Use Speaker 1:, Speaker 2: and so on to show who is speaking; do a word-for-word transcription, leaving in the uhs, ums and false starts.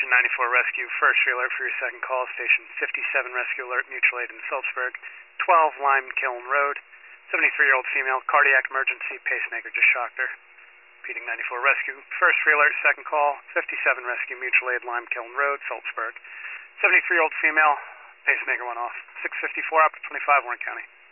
Speaker 1: Attention ninety-four Rescue, first alert for your second call, station fifty-seven Rescue Alert, mutual aid in Phillipsburg, twelve Lime Kiln Road, seventy-three-year-old female, cardiac emergency, pacemaker just shocked her. Repeating ninety-four Rescue, first alert, second call, fifty-seven Rescue, mutual aid, Lime Kiln Road, Phillipsburg, seventy-three-year-old female, pacemaker went off, six fifty-four, up to twenty-five, Warren County.